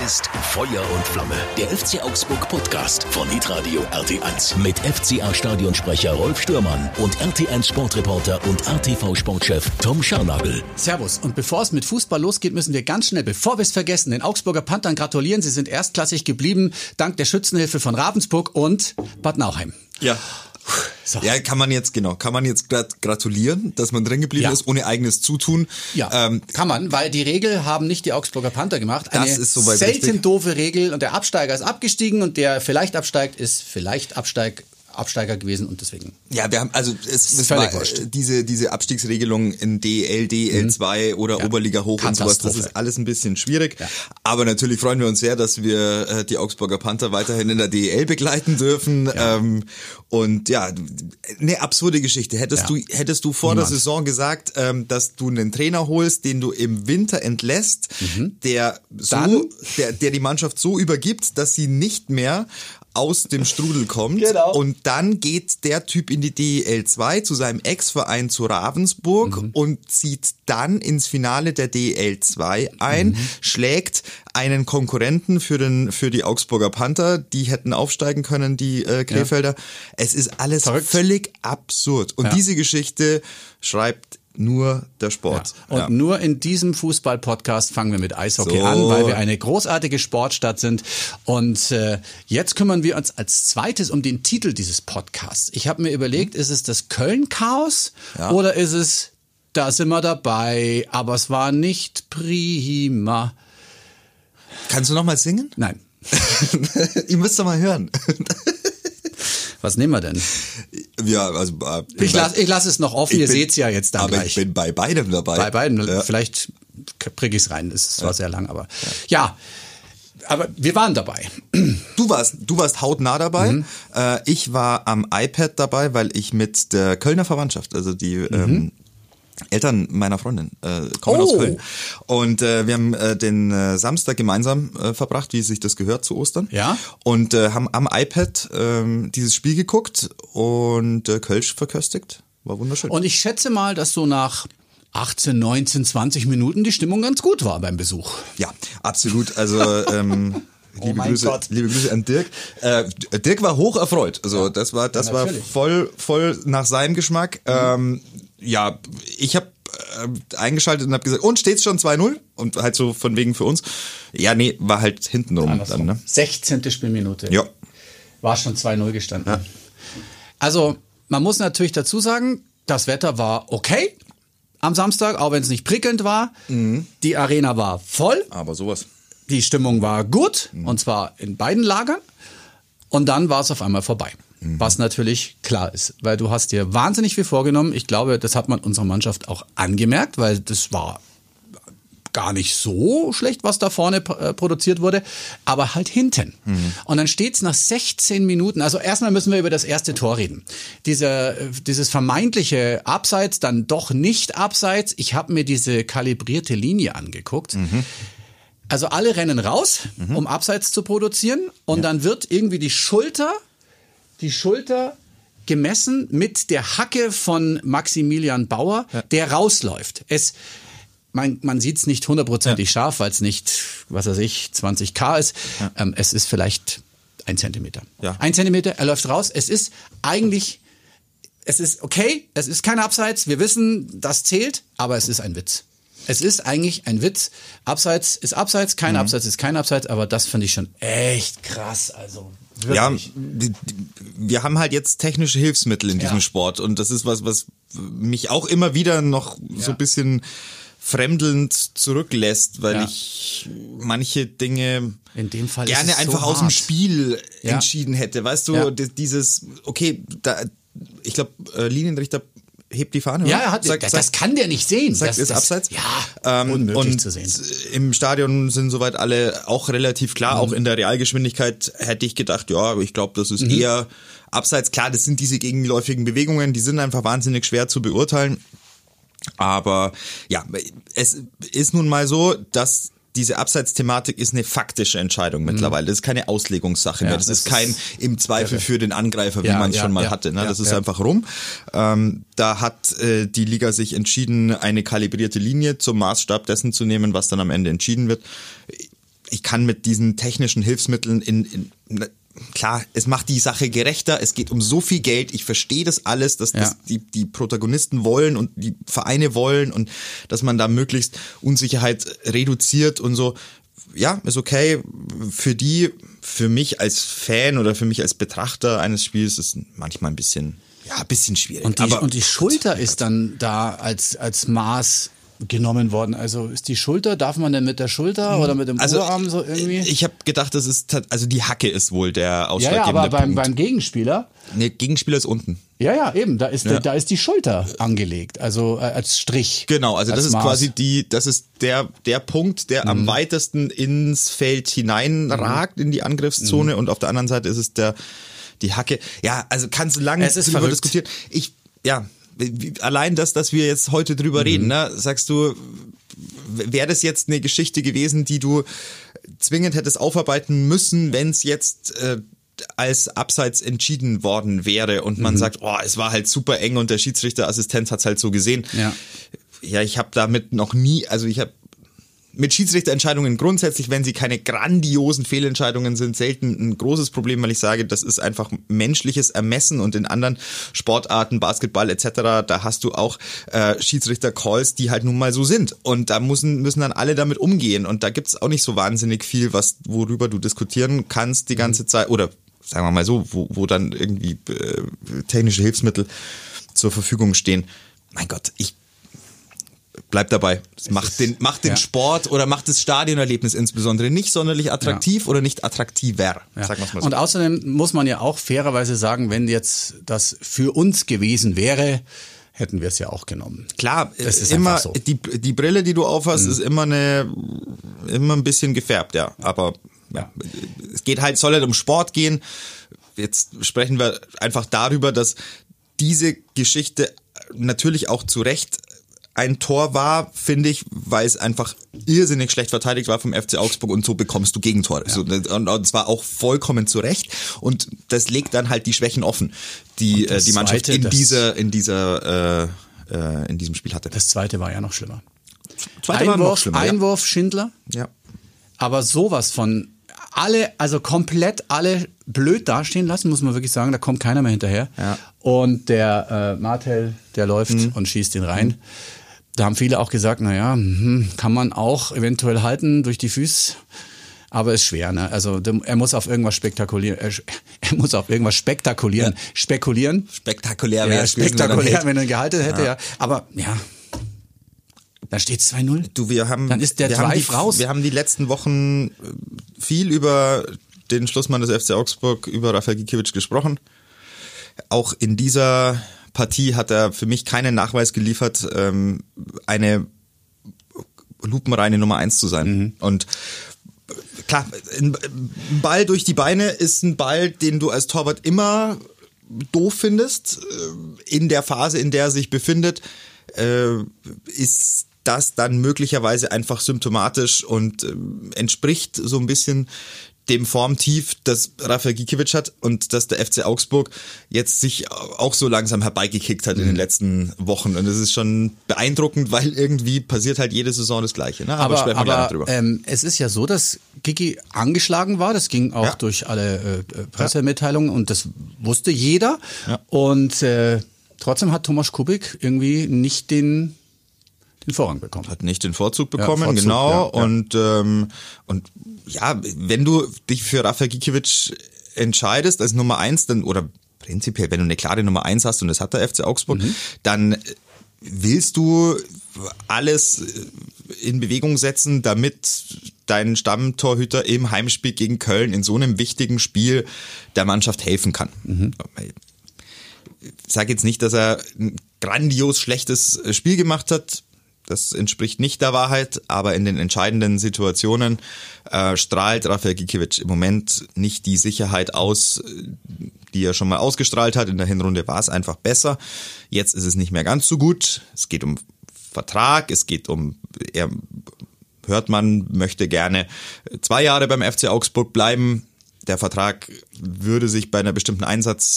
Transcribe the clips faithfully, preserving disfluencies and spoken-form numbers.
ist Feuer und Flamme, der F C Augsburg Podcast von Hitradio R T eins. Mit F C A-Stadionsprecher Rolf Stürmann und R T eins Sportreporter und A T V-Sportchef Tom Scharnagl. Servus. Und bevor es mit Fußball losgeht, müssen wir ganz schnell, bevor wir es vergessen, den Augsburger Panthern gratulieren. Sie sind erstklassig geblieben, dank der Schützenhilfe von Ravensburg und Bad Nauheim. Ja. So. Ja, kann man jetzt, genau, kann man jetzt grad gratulieren, dass man drin geblieben Ja. ist, ohne eigenes Zutun. Ja, Ähm, kann man, weil die Regel haben nicht die Augsburger Panther gemacht. Eine Das ist soweit selten richtig. doofe Regel und der Absteiger ist abgestiegen und der vielleicht absteigt, ist vielleicht Absteig, Absteiger gewesen und deswegen. Ja, wir haben, also es, es völlig war, wurscht. diese diese Abstiegsregelung in D L, D L zwei oder Ja. Oberliga hoch und sowas, das Katastrophe. ist alles ein bisschen schwierig. Ja. Aber natürlich freuen wir uns sehr, dass wir äh, die Augsburger Panther weiterhin in der D L begleiten dürfen. Ja. Ähm, und ja, eine absurde Geschichte. Hättest Ja. du hättest du vor Niemand. der Saison gesagt, ähm, dass du einen Trainer holst, den du im Winter entlässt, der so, Dann? der der die Mannschaft so übergibt, dass sie nicht mehr aus dem Strudel kommt. Genau. Und dann geht der Typ in die D L zwei zu seinem Ex-Verein zu Ravensburg Mhm. und zieht dann ins Finale der D L zwei ein, Mhm. schlägt einen Konkurrenten für den für die Augsburger Panther, die hätten aufsteigen können, die äh, Krefelder. Es ist alles Verrückt. völlig absurd. Und Ja. diese Geschichte schreibt nur der Sport. Und Ja. nur in diesem Fußball-Podcast fangen wir mit Eishockey So. an, weil wir eine großartige Sportstadt sind. Und äh, jetzt kümmern wir uns als zweites um den Titel dieses Podcasts. Ich habe mir überlegt, ist es das Köln-Chaos Ja. oder ist es, da sind wir dabei, aber es war nicht prima. Kannst du noch mal singen? Nein. Ihr müsst doch mal hören. Was nehmen wir denn? Ja, also äh, Ich lasse ich lass es noch offen, Ich ihr bin- seht's ja jetzt dann aber gleich. ich bin bei beidem dabei. Bei beiden, Ja. vielleicht kriege ich es rein, es ist zwar sehr lang, aber ja. Aber wir waren dabei. Du warst, du warst hautnah dabei. Mhm. Äh, ich war am iPad dabei, weil ich mit der Kölner Verwandtschaft, also die ähm, Eltern meiner Freundin äh, kommen Mhm. Oh. aus Köln. Und äh, wir haben äh, den äh, Samstag gemeinsam äh, verbracht, wie sich das gehört zu Ostern. Ja. Und äh, haben am iPad ähm, dieses Spiel geguckt und äh, Kölsch verköstigt. War wunderschön. Und ich schätze mal, dass so nach achtzehn, neunzehn, zwanzig Minuten die Stimmung ganz gut war beim Besuch. Ja, absolut. Also ähm, Oh liebe mein Grüße, Gott. liebe Grüße an Dirk. Äh, Dirk war hoch erfreut. Also das war, das Ja, war natürlich. voll, voll nach seinem Geschmack. Ähm, ja, ich habe äh, eingeschaltet und habe gesagt, und steht's schon zwei null? Und halt so von wegen für uns. Ja, nee, war halt hintenrum dann. Ne? sechzehnte Spielminute. Ja. War schon zwei null gestanden. Also, man muss natürlich dazu sagen, das Wetter war okay am Samstag, auch wenn es nicht prickelnd war. Mhm. Die Arena war voll. Aber sowas. Die Stimmung war gut, und zwar in beiden Lagern. Und dann war es auf einmal vorbei. Was natürlich klar ist, weil du hast dir wahnsinnig viel vorgenommen. Ich glaube, das hat man unserer Mannschaft auch angemerkt, weil das war gar nicht so schlecht, was da vorne äh, produziert wurde, aber halt hinten. Und dann steht's nach sechzehn Minuten, also erstmal müssen wir über das erste Tor reden. Diese, äh, dieses vermeintliche Abseits, dann doch nicht Abseits. Ich habe mir diese kalibrierte Linie angeguckt. Also alle rennen raus, um Abseits zu produzieren, und dann wird irgendwie die Schulter, die Schulter gemessen mit der Hacke von Maximilian Bauer, der rausläuft. Es, man, man sieht es nicht hundertprozentig scharf, weil es nicht, was weiß ich, zwanzig K ist. Ähm, es ist vielleicht ein Zentimeter. Ja. Ein Zentimeter, er läuft raus. Es ist eigentlich, es ist okay, es ist kein Abseits. Wir wissen, das zählt, aber es ist ein Witz. Es ist eigentlich ein Witz. Abseits ist Abseits, kein Abseits ist kein Abseits, aber das finde ich schon echt krass. Also wirklich. Ja, die, die, wir haben halt jetzt technische Hilfsmittel in diesem Ja. Sport und das ist was, was mich auch immer wieder noch so ein bisschen fremdelnd zurücklässt, weil Ja. ich manche Dinge In dem Fall gerne ist es einfach so aus dem hart. Spiel Ja. entschieden hätte. Weißt du, Ja. d- dieses, okay, da, ich glaube, äh, Linienrichter hebt die Fahne. Ja, oder? er hat, Sagt- das, sagt- das kann der nicht sehen. Sagt, das, ist das, abseits? Ja, Ähm, unmöglich und zu sehen. im Stadion sind soweit alle auch relativ klar. Mhm. Auch in der Realgeschwindigkeit hätte ich gedacht, ja, ich glaube, das Mhm. ist eher abseits. Klar, das sind diese gegenläufigen Bewegungen, die sind einfach wahnsinnig schwer zu beurteilen. Aber ja, es ist nun mal so, dass diese Abseitsthematik ist eine faktische Entscheidung mittlerweile. Das ist keine Auslegungssache Ja, mehr. Das, das ist kein ist im Zweifel für den Angreifer, wie Ja, man es ja, schon mal ja, hatte. Ne? ja, Das ist ja. einfach rum. Ähm, da hat äh, die Liga sich entschieden, eine kalibrierte Linie zum Maßstab dessen zu nehmen, was dann am Ende entschieden wird. ich kann mit diesen technischen Hilfsmitteln in, in klar, es macht die Sache gerechter, es geht um so viel Geld, ich verstehe das alles, dass Ja. das die, die Protagonisten wollen und die Vereine wollen und dass man da möglichst Unsicherheit reduziert und so. Ja, ist okay. Für die, für mich als Fan oder für mich als Betrachter eines Spiels ist manchmal ein bisschen, ja, ein bisschen schwierig. Und die, Aber und die Schulter ist dann da als, als Maß genommen worden. Also ist die Schulter, darf man denn mit der Schulter oder mit dem also Oberarm so irgendwie? ich habe gedacht, das ist tat- also die Hacke ist wohl der Ja, ja, ausschlaggebende aber beim, Punkt. beim Gegenspieler, Nee, Gegenspieler ist unten. ja, ja, eben, da ist, Ja. da ist die Schulter angelegt, also äh, als Strich. Genau, also als das ist Maß. quasi die, das ist der der Punkt, der Mhm. am weitesten ins Feld hineinragt, in die Angriffszone, Mhm. und auf der anderen Seite ist es der die Hacke. Ja, also kannst du lange Es ist drüber verrückt. diskutieren. Ich ja, wie- allein das, dass wir jetzt heute drüber Mhm. reden, ne, sagst du, wäre das jetzt eine Geschichte gewesen, die du zwingend hättest aufarbeiten müssen, wenn es jetzt äh, als Abseits entschieden worden wäre und man Mhm. sagt, oh, es war halt super eng und der Schiedsrichterassistent hat's halt so gesehen. Ja. Ja, ich habe damit noch nie, also ich habe mit Schiedsrichterentscheidungen grundsätzlich, wenn sie keine grandiosen Fehlentscheidungen sind, selten ein großes Problem, weil ich sage, das ist einfach menschliches Ermessen, und in anderen Sportarten, Basketball et cetera, da hast du auch äh, Schiedsrichter-Calls, die halt nun mal so sind, und da müssen müssen dann alle damit umgehen, und da gibt's auch nicht so wahnsinnig viel, was worüber du diskutieren kannst die ganze Zeit, oder sagen wir mal so, wo, wo dann irgendwie äh, technische Hilfsmittel zur Verfügung stehen. Mein Gott, ich bleib dabei. Das macht ist- den, macht den ja. Sport oder macht das Stadionerlebnis insbesondere nicht sonderlich attraktiv oder nicht attraktiver. Ja. Sagen wir's mal so. Und außerdem muss man ja auch fairerweise sagen, wenn jetzt das für uns gewesen wäre, hätten wir es ja auch genommen. Klar, Das ist immer einfach so. die, die Brille, die du aufhast, ist immer eine immer ein bisschen gefärbt, ja. Aber ja, es geht halt, soll halt um Sport gehen. Jetzt sprechen wir einfach darüber, dass diese Geschichte natürlich auch zu Recht ein Tor war, finde ich, weil es einfach irrsinnig schlecht verteidigt war vom F C Augsburg, und so bekommst du Gegentore. So, und, und zwar auch vollkommen zu Recht, und das legt dann halt die Schwächen offen, die äh, das die Mannschaft Zweite, in das- dieser in dieser äh, äh, in diesem Spiel hatte. Das zweite war ja noch schlimmer. Zweite war noch Einwurf, schlimmer, Einwurf Schindler, ja. ja. aber sowas von alle, also komplett alle blöd dastehen lassen, muss man wirklich sagen, da kommt keiner mehr hinterher. Ja. Und der äh, Martel, der läuft Mhm. und schießt ihn rein. Da haben viele auch gesagt, naja, hm, kann man auch eventuell halten durch die Füße, aber ist schwer. Ne? Also dem- er muss auf irgendwas spektakulieren, er, er muss auf irgendwas spektakulieren, Ja. spekulieren. Spektakulär Ja, wäre es gewesen, wenn er spektakulär, hält. wenn er ihn gehalten hätte, ja. Ja. Aber ja, dann steht es zwei null. Du, wir haben, Dann ist der wir haben Drive die, raus. Wir haben die letzten Wochen viel über den Schlussmann des F C Augsburg, über Rafael Gikiewicz gesprochen. Auch in dieser Partie hat er für mich keinen Nachweis geliefert, ähm, eine lupenreine Nummer eins zu sein. Mhm. Und klar, ein ein Ball durch die Beine ist ein Ball, den du als Torwart immer doof findest. In der Phase, in der er sich befindet, äh, ist das dann möglicherweise einfach symptomatisch und äh, entspricht so ein bisschen dem Formtief, das Rafael Gikiewicz hat und das der F C Augsburg jetzt sich auch so langsam herbeigekickt hat in den letzten Wochen. Und das ist schon beeindruckend, weil irgendwie passiert halt jede Saison das Gleiche. Ne? Aber, sprechen wir gleich noch aber ähm, es ist ja so, dass Giki angeschlagen war. Das ging auch Ja. durch alle äh, Pressemitteilungen und das wusste jeder. Ja. Und äh, trotzdem hat Thomas Kubik irgendwie nicht den, den Vorrang bekommen. Hat nicht den Vorzug bekommen, Vorzug, genau. ja, ja. Und ähm, und ja, wenn du dich für Rafael Gikiewicz entscheidest als Nummer eins, dann oder prinzipiell, wenn du eine klare Nummer eins hast, und das hat der F C Augsburg, Mhm. dann willst du alles in Bewegung setzen, damit dein Stammtorhüter im Heimspiel gegen Köln in so einem wichtigen Spiel der Mannschaft helfen kann. Mhm. Ich sage jetzt nicht, dass er ein grandios schlechtes Spiel gemacht hat. Das entspricht nicht der Wahrheit, aber in den entscheidenden Situationen äh, strahlt Rafael Gikiewicz im Moment nicht die Sicherheit aus, die er schon mal ausgestrahlt hat. In der Hinrunde war es einfach besser. Jetzt ist es nicht mehr ganz so gut. Es geht um Vertrag, es geht um, er hört man, möchte gerne zwei Jahre beim F C Augsburg bleiben. Der Vertrag würde sich bei einer bestimmten Einsatzart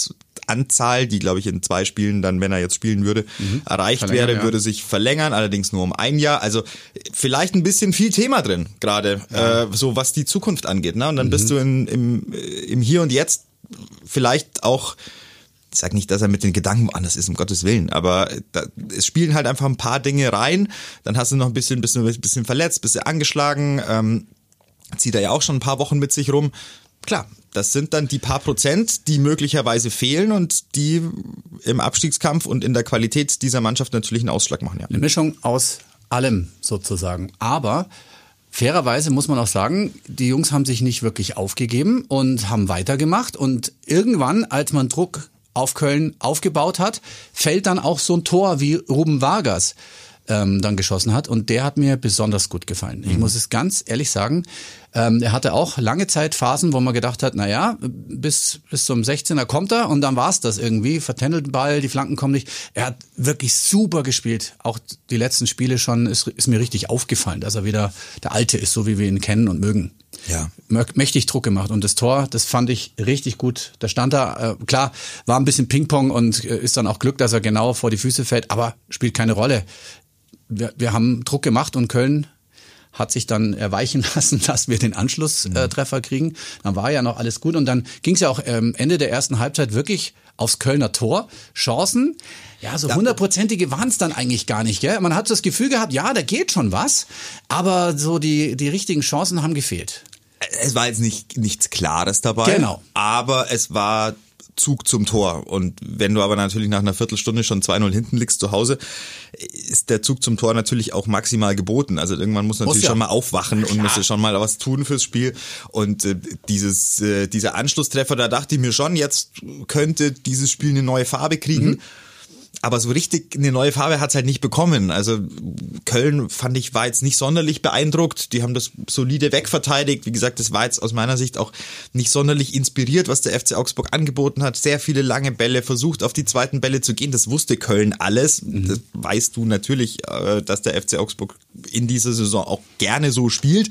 Anzahl, die glaube ich in zwei Spielen dann, wenn er jetzt spielen würde, mhm. erreicht wäre, ja. würde sich verlängern, allerdings nur um ein Jahr. Also vielleicht ein bisschen viel Thema drin, gerade ja. äh, so was die Zukunft angeht. Ne? Und dann mhm. bist du in, im, im Hier und Jetzt vielleicht auch, ich sag nicht, dass er mit den Gedanken woanders ist, um Gottes Willen, aber da, es spielen halt einfach ein paar Dinge rein, dann hast du noch ein bisschen, bist du ein bisschen verletzt, bist du angeschlagen, ähm, zieht er ja auch schon ein paar Wochen mit sich rum. Klar, das sind dann die paar Prozent, die möglicherweise fehlen und die im Abstiegskampf und in der Qualität dieser Mannschaft natürlich einen Ausschlag machen. Ja. Eine Mischung aus allem sozusagen. Aber fairerweise muss man auch sagen, die Jungs haben sich nicht wirklich aufgegeben und haben weitergemacht. Und irgendwann, als man Druck auf Köln aufgebaut hat, fällt dann auch so ein Tor wie Ruben Vargas ähm, dann geschossen hat. Und der hat mir besonders gut gefallen. Ich mhm. muss es ganz ehrlich sagen. Ähm, er hatte auch lange Zeit Phasen, wo man gedacht hat, na ja, bis, bis zum sechzehner kommt er und dann war's das irgendwie. Vertändelt Ball, die Flanken kommen nicht. Er hat wirklich super gespielt. Auch die letzten Spiele schon ist, ist mir richtig aufgefallen, dass er wieder der Alte ist, so wie wir ihn kennen und mögen. Ja. Mächtig Druck gemacht. Und das Tor, das fand ich richtig gut. Da stand er, äh, klar, war ein bisschen Ping-Pong und äh, ist dann auch Glück, dass er genau vor die Füße fällt, aber spielt keine Rolle. Wir, wir haben Druck gemacht und Köln hat sich dann erweichen lassen, dass wir den Anschlusstreffer kriegen. Dann war ja noch alles gut und dann ging es ja auch ähm, Ende der ersten Halbzeit wirklich aufs Kölner Tor. Chancen, ja, so hundertprozentige waren es dann eigentlich gar nicht, gell? Man hat das Gefühl gehabt, ja, da geht schon was, aber so die, die richtigen Chancen haben gefehlt. Es war jetzt nicht nichts Klares dabei, genau. aber es war Zug zum Tor. Und wenn du aber natürlich nach einer Viertelstunde schon zwei null hinten liegst zu Hause, ist der Zug zum Tor natürlich auch maximal geboten. Also irgendwann muss natürlich muss ja. schon mal aufwachen und muss ja schon mal was tun fürs Spiel. Und äh, dieses äh, dieser Anschlusstreffer, da dachte ich mir schon, jetzt könnte dieses Spiel eine neue Farbe kriegen. Mhm. Aber so richtig eine neue Farbe hat's halt nicht bekommen. Also Köln, fand ich, war jetzt nicht sonderlich beeindruckt. Die haben das solide wegverteidigt. Wie gesagt, das war jetzt aus meiner Sicht auch nicht sonderlich inspiriert, was der F C Augsburg angeboten hat. Sehr viele lange Bälle, versucht auf die zweiten Bälle zu gehen. Das wusste Köln alles. Mhm. Das weißt du natürlich, dass der F C Augsburg in dieser Saison auch gerne so spielt.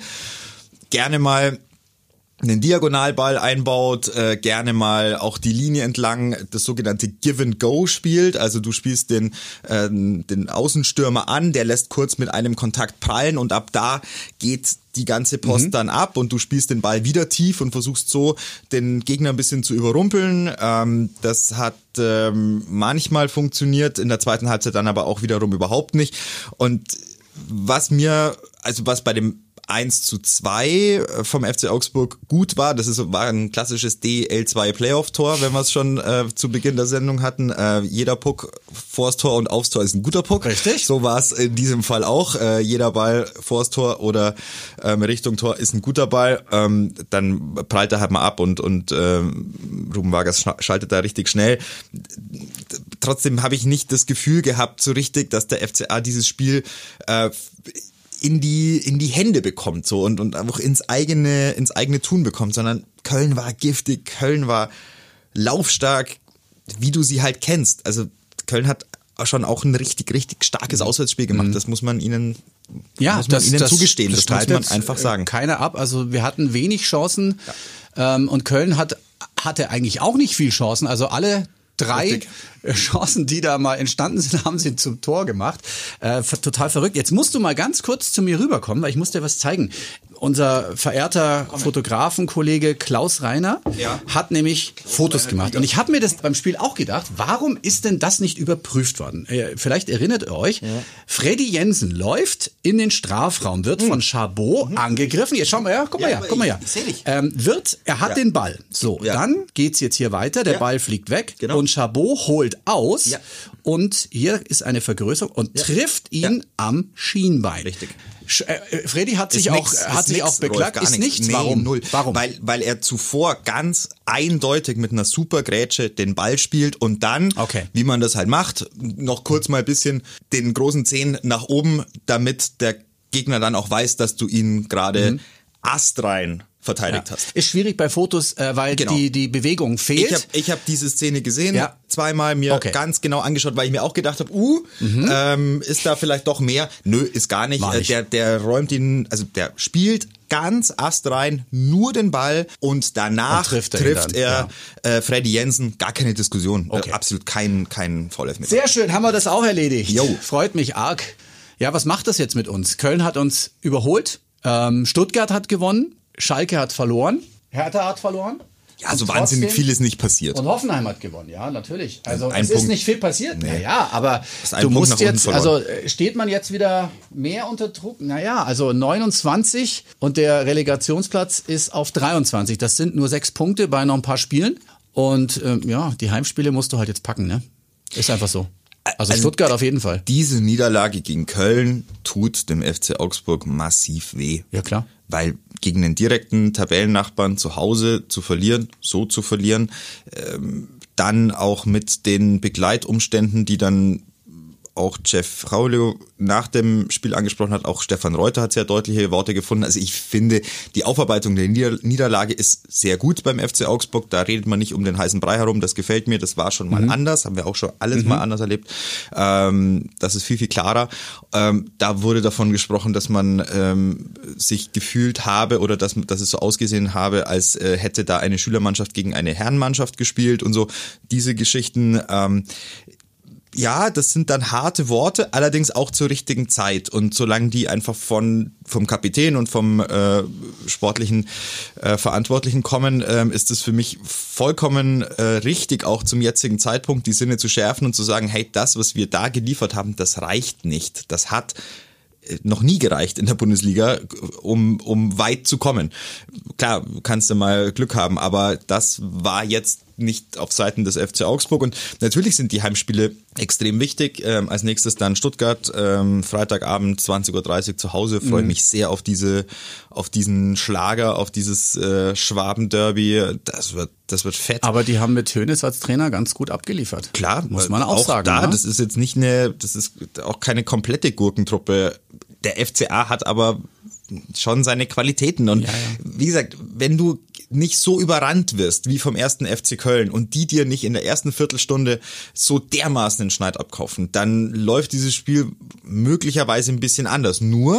Gerne mal einen Diagonalball einbaut, äh, gerne mal auch die Linie entlang das sogenannte Give and Go spielt. Also du spielst den äh, den Außenstürmer an, der lässt kurz mit einem Kontakt prallen und ab da geht die ganze Post mhm. dann ab und du spielst den Ball wieder tief und versuchst so den Gegner ein bisschen zu überrumpeln. Ähm, das hat ähm, manchmal funktioniert, in der zweiten Halbzeit dann aber auch wiederum überhaupt nicht. Und was mir, also was bei dem eins zu zwei vom F C Augsburg gut war. Das ist, war ein klassisches D L zwei Playoff-Tor, wenn wir es schon äh, zu Beginn der Sendung hatten. Äh, jeder Puck vors Tor und aufs Tor ist ein guter Puck. Richtig. So war es in diesem Fall auch. Äh, jeder Ball vors Tor oder ähm, Richtung Tor ist ein guter Ball. Ähm, dann prallt er halt mal ab und, und ähm, Ruben Vargas schaltet da richtig schnell. Trotzdem habe ich nicht das Gefühl gehabt so richtig, dass der F C A dieses Spiel äh, in die in die Hände bekommt so und und auch ins eigene ins eigene Tun bekommt, sondern Köln war giftig, Köln war laufstark, wie du sie halt kennst. Also Köln hat schon auch ein richtig richtig starkes Auswärtsspiel gemacht. Das muss man ihnen ja, muss man das, ihnen das, zugestehen. Das, das muss man einfach sagen. Keiner ab. Also wir hatten wenig Chancen ja. ähm, und Köln hat hatte eigentlich auch nicht viel Chancen. Also alle Drei Richtig. Chancen, die da mal entstanden sind, haben sie zum Tor gemacht. Äh, total verrückt. Jetzt musst du mal ganz kurz zu mir rüberkommen, weil ich muss dir was zeigen. Unser verehrter Fotografenkollege Klaus Reiner ja. hat nämlich Fotos gemacht. Und ich habe mir das beim Spiel auch gedacht, warum ist denn das nicht überprüft worden? Äh, vielleicht erinnert ihr euch, ja. Freddy Jensen läuft in den Strafraum, wird mhm. von Chabot mhm. angegriffen. Jetzt schau mal her, guck mal ja, her, guck mal her. Ich, ich ähm, wird, er hat ja. den Ball. So, ja. dann geht's jetzt hier weiter, der ja. Ball fliegt weg genau. und Chabot holt aus ja. und hier ist eine Vergrößerung und ja. trifft ihn ja. am Schienbein. Richtig. Freddy hat sich auch hat sich auch beklagt, ist nichts. Nee, Warum? Null. Warum? Weil weil er zuvor ganz eindeutig mit einer super Grätsche den Ball spielt und dann, okay. wie man das halt macht, noch kurz mal ein bisschen den großen Zehen nach oben, damit der Gegner dann auch weiß, dass du ihn gerade mhm. astrein verteidigt ja. hast. Ist schwierig bei Fotos, äh, weil Genau. die, die Bewegung fehlt. Ich habe ich hab diese Szene gesehen, Ja. zweimal mir Okay. ganz genau angeschaut, weil ich mir auch gedacht habe, uh, mhm. ähm, ist da vielleicht doch mehr? Nö, ist gar nicht. War nicht. Der, der räumt ihn, also der spielt ganz astrein nur den Ball und danach Und trifft er, trifft ihn er dann, äh, Freddy Jensen. Gar keine Diskussion. Okay. Äh, absolut kein, kein Foul-Elfmeter. Sehr schön, haben wir das auch erledigt. Jo. Freut mich arg. Ja, was macht das jetzt mit uns? Köln hat uns überholt, ähm, Stuttgart hat gewonnen, Schalke hat verloren, Hertha hat verloren. Ja, so Und wahnsinnig trotzdem- viel ist nicht passiert. Und Hoffenheim hat gewonnen, ja, natürlich. Also Ein es Punkt. ist nicht viel passiert. Nee. Naja, aber Ist ein du Punkt nach musst unten jetzt, verloren. also äh, steht man jetzt wieder mehr unter Druck? Naja, also neunundzwanzig und der Relegationsplatz ist auf dreiundzwanzig. Das sind nur sechs Punkte bei noch ein paar Spielen. Und ähm, ja, die Heimspiele musst du halt jetzt packen, ne? Ist einfach so. Also, Also, Stuttgart auf jeden Fall. Diese Niederlage gegen Köln tut dem F C Augsburg massiv weh. Ja, klar. Weil gegen den direkten Tabellennachbarn zu Hause zu verlieren, so zu verlieren, ähm, dann auch mit den Begleitumständen, die dann auch Jeff Fraulio nach dem Spiel angesprochen hat, auch Stefan Reuter hat sehr deutliche Worte gefunden. Also ich finde, die Aufarbeitung der Nieder- Niederlage ist sehr gut beim F C Augsburg. Da redet man nicht um den heißen Brei herum. Das gefällt mir. Das war schon mal mhm. anders. Haben wir auch schon alles mhm. mal anders erlebt. Ähm, das ist viel, viel klarer. Ähm, da wurde davon gesprochen, dass man ähm, sich gefühlt habe oder dass, dass es so ausgesehen habe, als äh, hätte da eine Schülermannschaft gegen eine Herrenmannschaft gespielt und so. Diese Geschichten, ähm, ja, das sind dann harte Worte, allerdings auch zur richtigen Zeit. Und solange die einfach von vom Kapitän und vom äh, sportlichen äh, Verantwortlichen kommen, äh, ist es für mich vollkommen äh, richtig, auch zum jetzigen Zeitpunkt die Sinne zu schärfen und zu sagen, hey, das, was wir da geliefert haben, das reicht nicht. Das hat noch nie gereicht in der Bundesliga, um, um weit zu kommen. Klar, kannst du mal Glück haben, aber das war jetzt nicht auf Seiten des F C Augsburg und natürlich sind die Heimspiele extrem wichtig. Ähm, als nächstes dann Stuttgart, ähm, Freitagabend zwanzig Uhr dreißig zu Hause. Freue Mhm. mich sehr auf diese, auf diesen Schlager, auf dieses äh, Schwabenderby. Das wird, das wird fett. Aber die haben mit Hönes als Trainer ganz gut abgeliefert. Klar, muss man auch, auch sagen. da, ne? das ist jetzt nicht eine, das ist auch keine komplette Gurkentruppe. Der F C A hat aber schon seine Qualitäten und Ja, ja. wie gesagt, wenn du nicht so überrannt wirst wie vom ersten F C Köln und die dir nicht in der ersten Viertelstunde so dermaßen den Schneid abkaufen, dann läuft dieses Spiel möglicherweise ein bisschen anders. Nur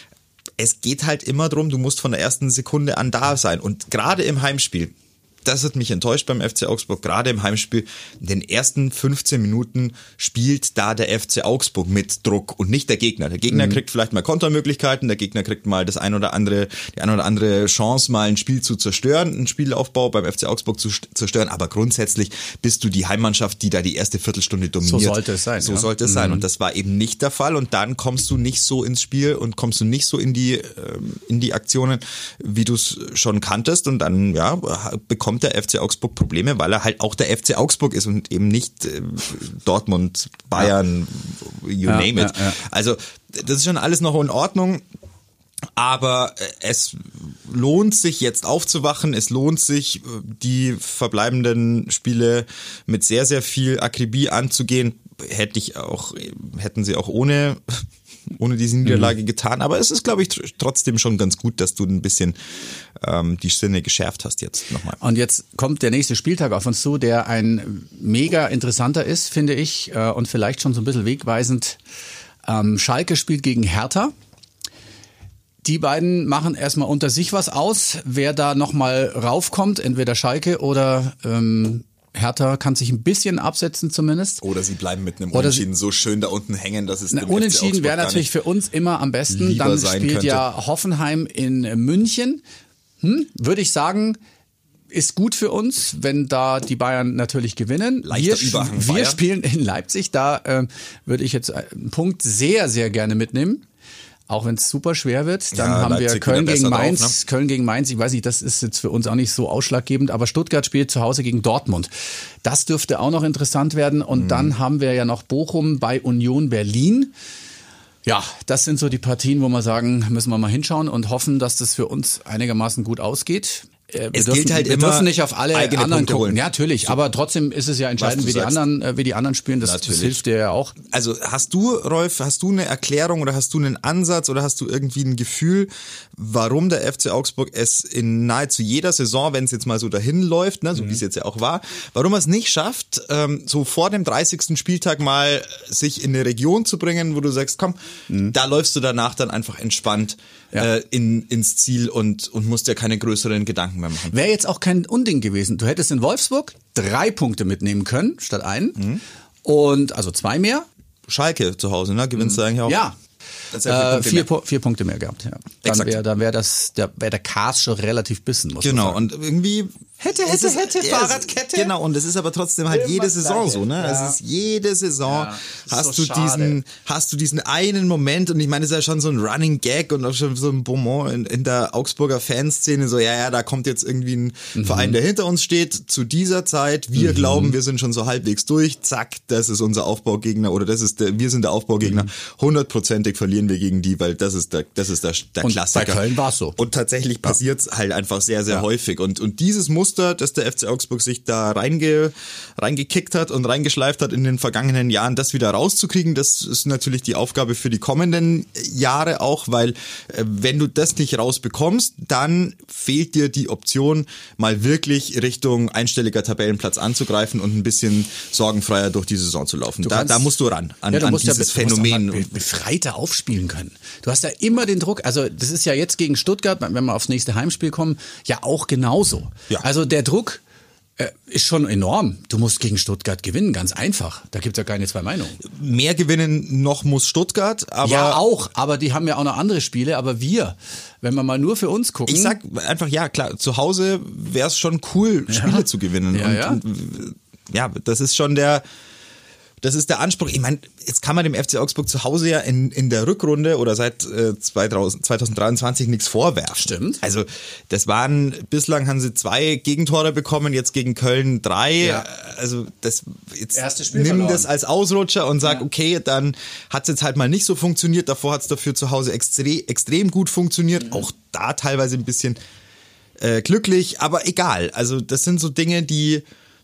es geht halt immer drum, du musst von der ersten Sekunde an da sein und gerade im Heimspiel, das hat mich enttäuscht beim F C Augsburg, gerade im Heimspiel, in den ersten fünfzehn Minuten spielt da der F C Augsburg mit Druck und nicht der Gegner. Der Gegner mhm. kriegt vielleicht mal Kontermöglichkeiten, der Gegner kriegt mal das ein oder andere, die ein oder andere Chance, mal ein Spiel zu zerstören, einen Spielaufbau beim F C Augsburg zu zerstören, aber grundsätzlich bist du die Heimmannschaft, die da die erste Viertelstunde dominiert. So sollte es sein. So ja. sollte es mhm. sein und das war eben nicht der Fall und dann kommst du nicht so ins Spiel und kommst du nicht so in die, in die Aktionen, wie du es schon kanntest und dann, ja, bekommt der F C Augsburg Probleme, weil er halt auch der F C Augsburg ist und eben nicht äh, Dortmund, Bayern, ja. you ja, name it. Ja, ja. Also das ist schon alles noch in Ordnung, aber es lohnt sich jetzt aufzuwachen, es lohnt sich die verbleibenden Spiele mit sehr, sehr viel Akribie anzugehen. Hätte ich auch, hätten sie auch ohne ohne diese Niederlage mhm. getan. Aber es ist, glaube ich, tr- trotzdem schon ganz gut, dass du ein bisschen ähm, die Sinne geschärft hast jetzt nochmal. Und jetzt kommt der nächste Spieltag auf uns zu, der ein mega interessanter ist, finde ich, äh, und vielleicht schon so ein bisschen wegweisend. Ähm, Schalke spielt gegen Hertha. Die beiden machen erstmal unter sich was aus, wer da nochmal raufkommt, entweder Schalke oder ähm, Hertha kann sich ein bisschen absetzen zumindest. Oder sie bleiben mit einem Oder Unentschieden so schön da unten hängen, dass es Na, dem Unentschieden wäre gar natürlich nicht für uns immer am besten. lieber Dann sein spielt könnte. ja Hoffenheim in München. Hm, würde ich sagen, ist gut für uns, wenn da die Bayern natürlich gewinnen. Leichter wir, Überhang wir Bayern. spielen in Leipzig, da äh, würde ich jetzt einen Punkt sehr, sehr gerne mitnehmen. Auch wenn es super schwer wird, dann Ja, haben Leipzig wir Köln wieder gegen besser Mainz. drauf, ne? Köln gegen Mainz, ich weiß nicht, das ist jetzt für uns auch nicht so ausschlaggebend, aber Stuttgart spielt zu Hause gegen Dortmund. Das dürfte auch noch interessant werden. Und Mhm. dann haben wir ja noch Bochum bei Union Berlin. Ja, das sind so die Partien, wo wir sagen, müssen wir mal hinschauen und hoffen, dass das für uns einigermaßen gut ausgeht. wir es dürfen, gilt halt wir immer dürfen nicht auf alle eigene anderen Punkte gucken. holen. Ja, natürlich, So. aber trotzdem ist es ja entscheidend, du wie die sagst. anderen, äh, wie die anderen spielen. Das, das Natürlich. hilft dir ja auch. Also hast du, Rolf, hast du eine Erklärung oder hast du einen Ansatz oder hast du irgendwie ein Gefühl, warum der F C Augsburg es in nahezu jeder Saison, wenn es jetzt mal so dahin läuft, ne, so Mhm. wie es jetzt ja auch war, warum er es nicht schafft, ähm, so vor dem dreißigsten Spieltag mal sich in eine Region zu bringen, wo du sagst, komm, mhm. da läufst du danach dann einfach entspannt Ja. äh, in, ins Ziel und, und musst dir keine größeren Gedanken mehr machen. Wäre jetzt auch kein Unding gewesen. Du hättest in Wolfsburg drei Punkte mitnehmen können, statt einen. Mhm. Und, also zwei mehr. Schalke zu Hause, ne? Gewinnst du eigentlich auch? Ja. Das ist ja Äh, vier, Pu- vier Punkte mehr gehabt, ja. Dann Exakt. wäre dann wär das, der, wär der Cast schon relativ bissen, muss Genau, man sagen. und irgendwie... Hätte, es hätte, ist- hätte, ja, es- Fahrradkette. Genau, und es ist aber trotzdem halt Immer jede das Saison Gleiche. so, ne? Ja. Es ist jede Saison Ja, das ist hast so du schade. diesen, hast du diesen einen Moment und ich meine, das ist ja schon so ein Running Gag und auch schon so ein Bonbon in, in der Augsburger Fanszene, so, ja, ja, da kommt jetzt irgendwie ein Mhm. Verein, der hinter uns steht, zu dieser Zeit, wir mhm. glauben, wir sind schon so halbwegs durch, zack, das ist unser Aufbaugegner oder das ist der, wir sind der Aufbaugegner, Mhm. hundertprozentig verlieren wir gegen die, weil das ist der, das ist der, der Und Klassiker. bei Köln war's so. Und tatsächlich passiert's halt einfach sehr, sehr Ja. häufig. Und, und dieses Muster, das der F C Augsburg sich da reinge, reingekickt hat und reingeschleift hat in den vergangenen Jahren, das wieder rauszukriegen, das ist natürlich die Aufgabe für die kommenden Jahre auch, weil äh, wenn du das nicht rausbekommst, dann fehlt dir die Option, mal wirklich Richtung einstelliger Tabellenplatz anzugreifen und ein bisschen sorgenfreier durch die Saison zu laufen. Da, kannst- da musst du ran, an, Ja, du an musst ja dieses be- du musst Phänomen. auch mal be- befreiter aufspielen können. Du hast ja immer den Druck, also das ist ja jetzt gegen Stuttgart, wenn wir aufs nächste Heimspiel kommen, ja auch genauso. Ja. Also der Druck äh, ist schon enorm. Du musst gegen Stuttgart gewinnen, ganz einfach. Da gibt's ja keine zwei Meinungen. Mehr gewinnen noch muss Stuttgart, aber Ja, auch, aber die haben ja auch noch andere Spiele, aber wir, wenn wir mal nur für uns gucken. ich sag einfach, ja, klar, zu Hause wäre es schon cool, Spiele zu gewinnen. Ja, und, ja. und ja, das ist schon der, das ist der Anspruch. Ich meine, jetzt kann man dem F C Augsburg zu Hause ja in, in der Rückrunde oder seit äh, zweitausend, zweitausenddreiundzwanzig nichts vorwerfen. Stimmt. Also das waren, bislang haben sie zwei Gegentore bekommen, jetzt gegen Köln drei. Ja. Also das jetzt Erstes Spiel nimm verloren. das als Ausrutscher und sag, Ja. okay, dann hat es jetzt halt mal nicht so funktioniert. Davor hat es dafür zu Hause extre extrem gut funktioniert. Mhm. Auch Auch da teilweise ein bisschen äh, glücklich, aber egal. Also das sind so Dinge, die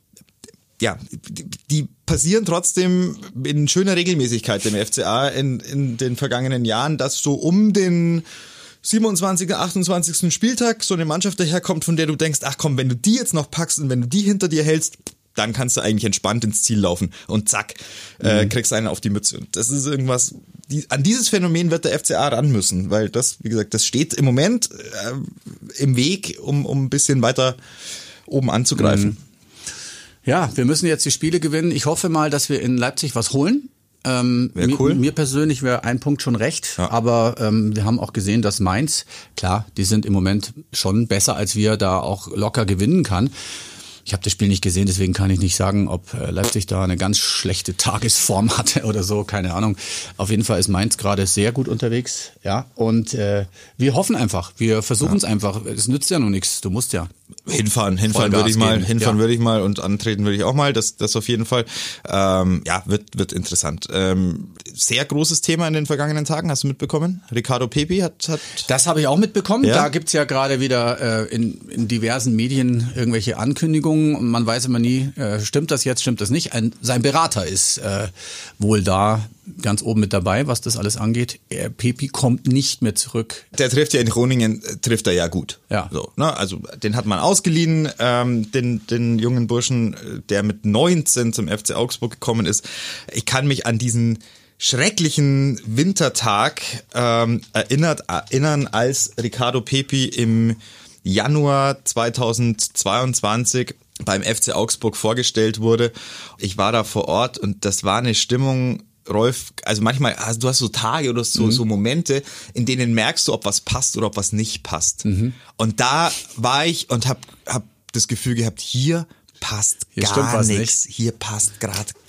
ja, die, die passieren trotzdem in schöner Regelmäßigkeit dem F C A in, in den vergangenen Jahren, dass so um den siebenundzwanzigsten, achtundzwanzigsten Spieltag so eine Mannschaft daherkommt, von der du denkst, ach komm, wenn du die jetzt noch packst und wenn du die hinter dir hältst, dann kannst du eigentlich entspannt ins Ziel laufen und zack, mhm. äh, kriegst einen auf die Mütze. Und das ist irgendwas, die, an dieses Phänomen wird der F C A ran müssen, weil das, wie gesagt, das steht im Moment äh, im Weg, um, um ein bisschen weiter oben anzugreifen. Mhm. Ja, wir müssen jetzt die Spiele gewinnen. Ich hoffe mal, dass wir in Leipzig was holen. Ähm, Wär mir, cool. mir persönlich wäre ein Punkt schon recht, Ja. aber ähm, wir haben auch gesehen, dass Mainz, klar, die sind im Moment schon besser, als wir da auch locker gewinnen kann. Ich habe das Spiel nicht gesehen, deswegen kann ich nicht sagen, ob äh, Leipzig da eine ganz schlechte Tagesform hatte oder so, keine Ahnung. Auf jeden Fall ist Mainz gerade sehr gut unterwegs, ja. Und äh, wir hoffen einfach, wir versuchen es ja. einfach. Es nützt ja nur nichts. Du musst ja hinfahren, hinfahren Vollgas würde ich mal, geben. hinfahren Ja. würde ich mal und antreten würde ich auch mal. Das, das auf jeden Fall. Ähm, ja, wird, wird interessant. Ähm, sehr großes Thema in den vergangenen Tagen. Hast du mitbekommen? Ricardo Pepi hat, hat. Das habe ich auch mitbekommen. Ja? Da gibt's ja gerade wieder äh, in, in diversen Medien irgendwelche Ankündigungen und man weiß immer nie, äh, stimmt das jetzt, stimmt das nicht. Ein, sein Berater ist äh, wohl da ganz oben mit dabei, was das alles angeht. Er, Pepi kommt nicht mehr zurück. Der trifft ja in Groningen, äh, trifft er ja gut. Ja. So, ne? Also den hat man ausgeliehen, ähm, den, den jungen Burschen, äh, der mit neunzehn zum F C Augsburg gekommen ist. Ich kann mich an diesen schrecklichen Wintertag ähm, erinnert, erinnern, als Ricardo Pepi im Januar zweitausendzweiundzwanzig beim F C Augsburg vorgestellt wurde. Ich war da vor Ort und das war eine Stimmung, Rolf, also manchmal, also du hast so Tage oder so, mhm. so Momente, in denen merkst du, ob was passt oder ob was nicht passt. Mhm. Und da war ich und hab, hab das Gefühl gehabt, hier passt Hier stimmt gar was nichts. Hier passt gerade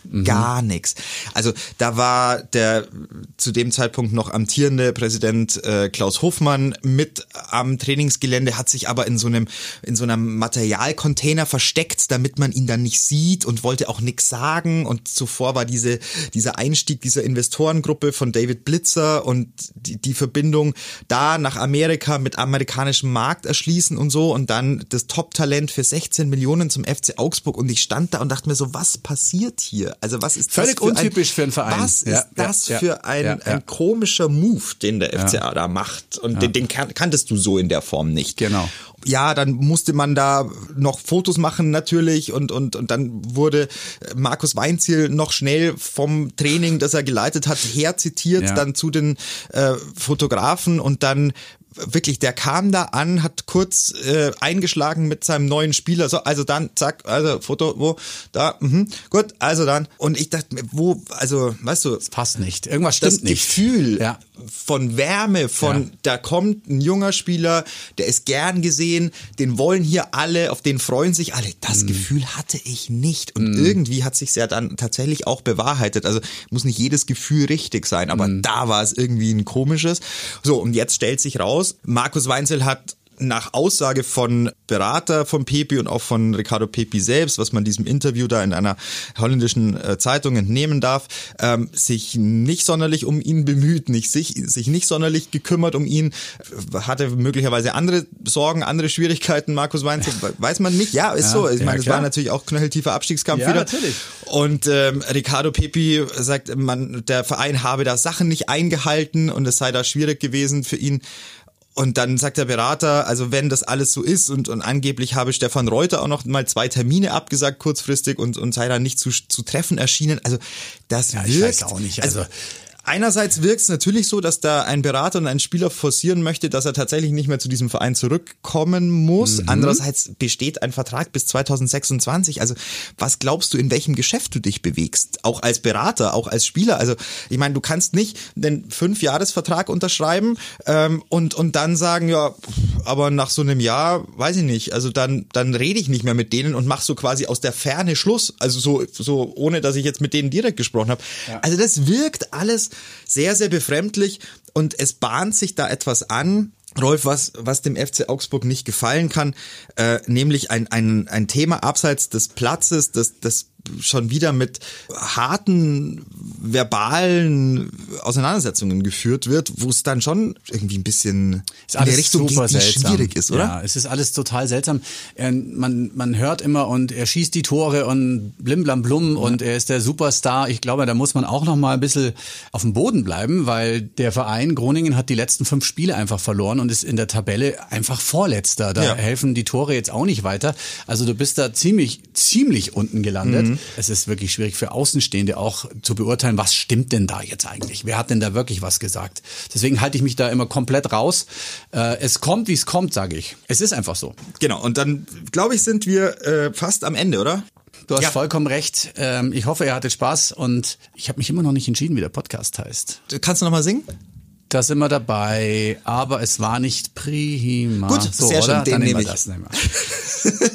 Mhm. Gar nichts. Also da war der zu dem Zeitpunkt noch amtierende Präsident äh, Klaus Hofmann mit am Trainingsgelände, hat sich aber in so einem in so einem Materialcontainer versteckt, damit man ihn dann nicht sieht und wollte auch nichts sagen. Und zuvor war diese dieser Einstieg dieser Investorengruppe von David Blitzer und die, die Verbindung da nach Amerika mit amerikanischem Markt erschließen und so und dann das Top-Talent für sechzehn Millionen zum F C Augsburg und ich stand da und dachte mir so, was passiert hier? Also was ist völlig das für untypisch ein, für einen Verein. Was ja, ist das ja, für ein, ja, ja. ein komischer Move, den der F C A ja. da macht? Und ja. den, den kan- kanntest du so in der Form nicht. Genau. Ja, dann musste man da noch Fotos machen natürlich und und und dann wurde Markus Weinzierl noch schnell vom Training, das er geleitet hat, herzitiert, ja. dann zu den äh, Fotografen und dann wirklich, der kam da an, hat kurz äh, eingeschlagen mit seinem neuen Spieler, so, also dann, zack, also Foto, wo, da, mhm, gut, also dann. Und ich dachte mir, wo, also, weißt du, das passt nicht. Irgendwas stimmt das nicht. Gefühl ja. von Wärme, von ja. da kommt ein junger Spieler, der ist gern gesehen, den wollen hier alle, auf den freuen sich alle. Das mm. Gefühl hatte ich nicht. Und mm. irgendwie hat sich's ja dann tatsächlich auch bewahrheitet. Also muss nicht jedes Gefühl richtig sein, aber mm. da war es irgendwie ein komisches. So, und jetzt stellt sich raus, Markus Weinzierl hat nach Aussage von Berater von Pepi und auch von Ricardo Pepi selbst, was man diesem Interview da in einer holländischen äh, Zeitung entnehmen darf, ähm, sich nicht sonderlich um ihn bemüht, nicht sich, sich nicht sonderlich gekümmert um ihn, hatte möglicherweise andere Sorgen, andere Schwierigkeiten, Markus Weinzierl, weiß man nicht. Ja, ist ja, so. Ich ja, meine, es war natürlich auch knöcheltiefer Abstiegskampf ja, wieder. Natürlich. Und ähm, Ricardo Pepi sagt, man, der Verein habe da Sachen nicht eingehalten und es sei da schwierig gewesen für ihn. Und dann sagt der Berater, also wenn das alles so ist und, und angeblich habe Stefan Reuter auch noch mal zwei Termine abgesagt kurzfristig und, und sei da nicht zu, zu Treffen erschienen. Also das ja, wirkt... Ich weiß auch nicht, also... also einerseits wirkt es natürlich so, dass da ein Berater und ein Spieler forcieren möchte, dass er tatsächlich nicht mehr zu diesem Verein zurückkommen muss. Mhm. Andererseits besteht ein Vertrag bis zwanzig sechsundzwanzig. Also was glaubst du, in welchem Geschäft du dich bewegst? Auch als Berater, auch als Spieler. Also ich meine, du kannst nicht den Fünfjahresvertrag unterschreiben ähm, und und dann sagen, ja, aber nach so einem Jahr, weiß ich nicht, also dann dann rede ich nicht mehr mit denen und mach so quasi aus der Ferne Schluss. Also so so ohne, dass ich jetzt mit denen direkt gesprochen habe. Ja. Also das wirkt alles sehr, sehr befremdlich und es bahnt sich da etwas an, Rolf, was was dem F C Augsburg nicht gefallen kann, äh, nämlich ein ein ein Thema abseits des Platzes, das das schon wieder mit harten verbalen Auseinandersetzungen geführt wird, wo es dann schon irgendwie ein bisschen ist in der Richtung super geht, die seltsam. schwierig ist, oder? Ja, es ist alles total seltsam. Er, man, man hört immer und er schießt die Tore und blim blam blum ja. und er ist der Superstar. Ich glaube, da muss man auch noch mal ein bisschen auf dem Boden bleiben, weil der Verein Groningen hat die letzten fünf Spiele einfach verloren und ist in der Tabelle einfach Vorletzter. Da ja. helfen die Tore jetzt auch nicht weiter. Also du bist da ziemlich, ziemlich unten gelandet. Mhm. Es ist wirklich schwierig für Außenstehende auch zu beurteilen, was stimmt denn da jetzt eigentlich? Wer hat denn da wirklich was gesagt? Deswegen halte ich mich da immer komplett raus. Äh, es kommt, wie es kommt, sage ich. Es ist einfach so. Genau, und dann, glaube ich, sind wir äh, fast am Ende, oder? Du hast ja. vollkommen recht. Ähm, ich hoffe, ihr hattet Spaß und ich habe mich immer noch nicht entschieden, wie der Podcast heißt. Kannst du noch mal singen? Da sind wir dabei, aber es war nicht prima. Gut, so, sehr oder? schön, den Dann nehme nehmen ich. wir das. Nehmen wir.